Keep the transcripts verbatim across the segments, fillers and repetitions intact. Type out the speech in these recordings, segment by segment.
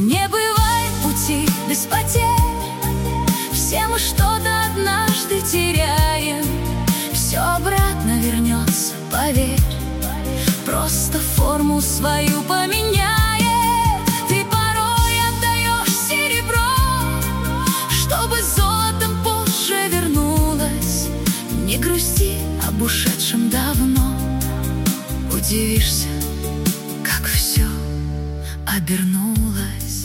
Не бывает пути без потерь. Все мы что-то однажды теряем. Все обратно вернется, поверь. Просто форму свою поменяет. Ты порой отдаешь серебро, чтобы золотом позже вернулось. Не грусти об ушедшем давно. Удивишься, как все обернулось.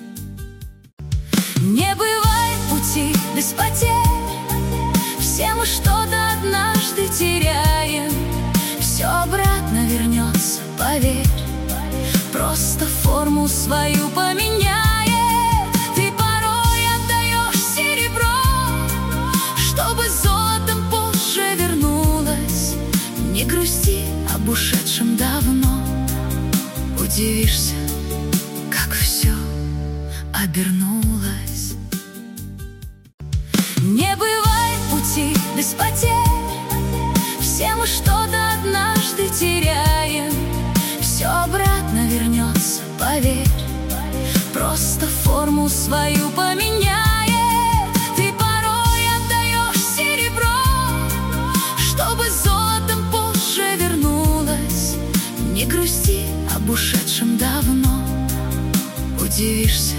Не бывает пути без потерь. Все мы что-то однажды теряем. Все обратно вернется, поверь. Просто форму свою поменяет. Ты порой отдаешь серебро, чтобы золотом позже вернулось. Не грусти об ушедшем давно. Удивишься, как все обернулось. Не бывает пути без потерь. Все мы что-то однажды теряем. Все обратно вернется, поверь. Просто форму свою поменяет. Ты порой отдаешь серебро, чтобы золотом позже вернулось. Не грусти об ушедшем давно. Удивишься,